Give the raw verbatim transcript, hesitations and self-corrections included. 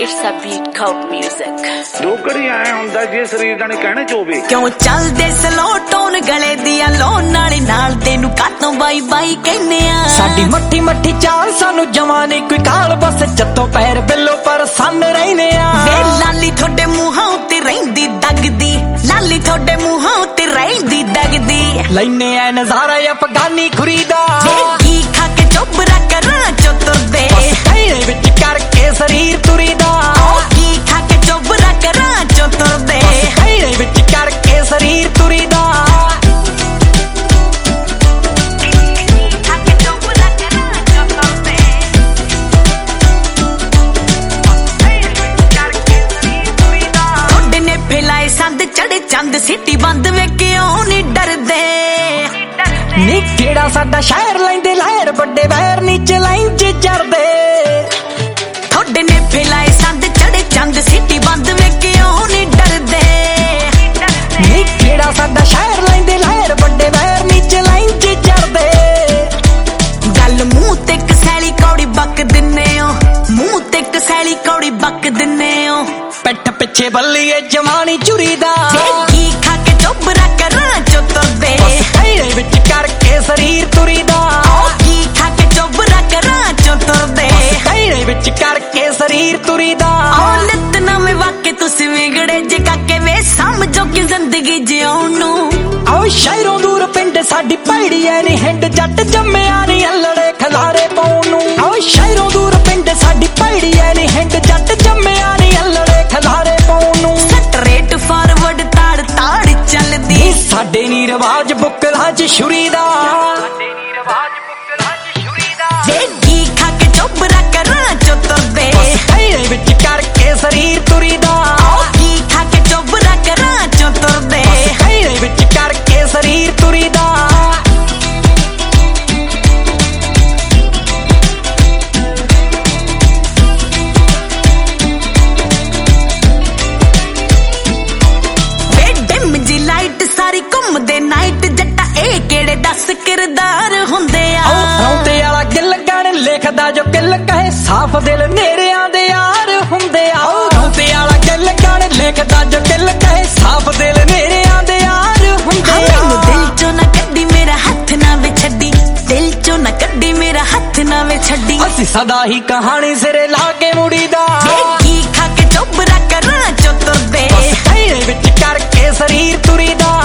Versa Beat Code Music। ਦੋ ਘੜੀ ਆਇਆ ਹੁੰਦਾ ਜੇ ਸਰੀਰ ਜਾਣੇ ਕਹਿਣੇ ਚ ਹੋਵੇ ਕਿਉਂ ਚੱਲਦੇ ਸਲੋ ਟੋਨ ਗਲੇ ਦੀਆਂ ਲੋਨ ਨਾਲੇ ਨਾਲ ਤੈਨੂੰ ਕਾਤੋਂ ਬਾਈ ਬਾਈ ਕਹਿੰਦੇ ਆ। ਸਾਡੀ ਮੱਠੀ ਮੱਠੀ ਚਾਲ ਸਾਨੂੰ ਜਮਾਂ ਨੀ ਕੋਈ ਕਾਲ ਬਸ ਜੱਤੋਂ ਪੈਰ ਬਿੱਲੋ ਪਰ ਸੰਨ ਰਹਿੰਦੇ ਆ। ਵੇ ਲਾਲੀ ਤੁਹਾਡੇ ਮੂੰਹਾਂ ਉੱਤੇ ਰਹਿੰਦੀ ਦਗਦੀ, ਲਾਲੀ ਤੁਹਾਡੇ ਮੂੰਹਾਂ ਉੱਤੇ ਰਹਿੰਦੀ ਦਗਦੀ। ਲੈਨੇ ਆ ਨਜ਼ਾਰਾ ਅਫਗਾਨੀ ਖੁਰੀ ਦਾ ਕੀ ਖਾ ਕੇ ਚੋਬਰਾ ਕਰਾਂ ਚੋ ਤੁਰਦੇ ਤੇਰੇ ਵਿੱਚ ਕਰਕੇ ਸਰੀਰ ਤੁਰੀ ਦਾ। ਕੀ ਖਾ ਕੇ ਚੋਬਰਾ ਕਰਾਂ ਚੋ ਤੁਰਦੇ ਤੇਰੇ ਵਿੱਚ ਕਰਕੇ ਸਰੀਰ ਤੁਰੀ ਦਾ। ਸੰਦ ਚੜੇ ਚੰਦ ਸਿੱਟੀ ਬੰਦ ਵੇ ਕਿਉਂ ਨੀ ਡਰਦੇ ਨੀ ਕਿਹੜਾ ਸਾਡਾ ਸ਼ਹਿਰ ਲੈਂਦੇ ਲਹਿਰ ਵੱਡੇ ਵੈਰ ਨੀਚੇ ਲਾਈਨ ਚ ਚੜਦੇ। ਥੋੜੇ ਨੇ ਫੈਲਾਏ ਸੰਦ ਚੜੇ ਚੰਦ ਸਿੱਟੀ ਬੰਦ ਵੇ ਕਿਉਂ ਨੀ ਡਰਦੇ ਨੀ ਕਿਹੜਾ ਸਾਡਾ ਸ਼ਹਿਰ ਲੈਂਦੇ ਲਹਿਰ ਵੱਡੇ ਵੈਰ ਨੀਚੇ ਲਾਈਨ ਚ ਚੜਦੇ। ਗੱਲ ਮੂੰਹ ਤੇ ਕਸੈਲੀ ਕੌੜੀ ਬੱਕ ਦਿੰਨੇ ਓ, ਮੂੰਹ ਤੇ ਕਸੈਲੀ ਕੌੜੀ ਬੱਕ ਦਿੰਨੇ ਓ। ਪਿੱਠ ਪਿੱਛੇ ਬੱਲੀਏ ਜਵਾਨੀ ਚੁਰੀ ਦਾ ਕੀ ਖਾ ਕੇ ਚੋਬਰਾ ਕਰਾਂ ਚੋ ਤੁਰਦੇ ਤੇਰੇ ਵਿੱਚ ਕਰਕੇ ਸਰੀਰ ਤੁਰੀ ਦਾ। ਕੀ ਖਾ ਕੇ ਚੋਬਰਾ ਕਰਾਂ ਚੋ ਤੁਰਦੇ ਤੇਰੇ ਵਿੱਚ ਕਰਕੇ ਸਰੀਰ ਤੁਰੀ ਦਾ। ਉਹ ਲਿੱਤ ਨਵੇਂ ਵਾਕੇ ਤੁਸੀਂ ਵਿਗੜੇ ਜੇ ਕਾਕੇ ਵੇ ਸਮਝੋ ਕਿ ਜ਼ਿੰਦਗੀ ਜਿਉਣ ਨੂੰ। ਆਓ ਸ਼ਹਿਰੋਂ ਦੂਰ ਪਿੰਡ ਸਾਡੀ ਪੈੜੀ ਐ ਨੀ ਹਿੰਡ ਜੱਟ ਜੰਮਿਆ ਨੀ ਅਲੜੇ ਖਲਾਰੇ ਪਾਉਣ ਨੂੰ। ਆਓ ਸ਼ਹਿਰੋਂ ਦੂਰ ਪਿੰਡ ਸਾਡੀ ਪੈੜੀ ਐ ਨੀ ਹਿੰਡ ਜੱਟ ਜੰਮਿਆ ਨੀ ਅਲੜੇ ਖਲਾਰੇ ਪਾਉਣ ਨੂੰ। ਸਟਰੇਟ ਫਾਰਵਰਡ ਤਾੜ ਤਾੜ ਚੱਲਦੀ ਸਾਡੇ ਨੀ ਰਿਵਾਜ ਬੁੱਕਲਾਂ ਚ ਛੁਰੀ ਦਾ। ਜੇ ਕੀ ਖਾ ਕੇ ਚੋਬਰਾ ਕਰਾਂ ਚੋ ਤੁਰਦੇ ਤੇਰੇ ਵਿੱਚ ਕਰਕੇ ਸਰੀਰ ਤੁਰੀ ਦਾ। ਕੀ ਖਾ ਕੇ ਚੋਬਰਾ ਕਰਾਂ ਚੋ ਤੁਰਦੇ ਤੇਰੇ ਵਿੱਚ ਕਰਕੇ ਸਰੀਰ ਤੁਰੀ ਦਾ। ਸਾਰੀ ਘੁੰਮਦੇ ਨਾਈਟ ਜੱਟਾ ਇਹ ਕਿਹੜੇ ਦਸ ਕਿਰਦਾਰ ਹੁੰਦੇ ਆ। ਰੌਂਦੇ ਵਾਲਾ ਗਿੱਲ ਗਾਣੇ ਲਿਖਦਾ ਜੋ ਕਿੱਲ ਕਹੇ ਸਾਫ਼ ਦਿਲ ਨੇਰਿਆਂ ਦੇ ਯਾਰ ਹੁੰਦੇ ਆ। ਰੌਂਦੇ ਵਾਲਾ ਗਿੱਲ ਗਾਣੇ ਲਿਖਦਾ ਜੋ ਕਿੱਲ ਕਹੇ ਸਾਫ਼ ਦਿਲ ਨੇਰਿਆਂ ਦੇ ਯਾਰ ਹੁੰਦੇ ਆ। ਮੈਨੂੰ ਦਿਲ ਚੋਂ ਨਾ ਕੱਢੀ ਮੇਰਾ ਹੱਥ ਨਾ ਵੇ ਛੱਡੀ, ਦਿਲ ਚੋਂ ਨਾ ਕੱਢੀ ਮੇਰਾ ਹੱਥ ਨਾ ਵੇ ਛੱਡੀ। ਅਸੀਂ ਸਦਾ ਹੀ ਕਹਾਣੀ ਸਿਰੇ ਲਾ ਕੇ ਮੁੜੀ ਦਾ। ਕੀ ਖਾ ਕੇ ਚੋਬਰਾ ਕਰਾਂ ਚੋ ਤੁਰਦੇ ਤੇਰੇ ਵਿੱਚ ਕਰਕੇ ਸਰੀਰ ਤੁਰੀ ਦਾ।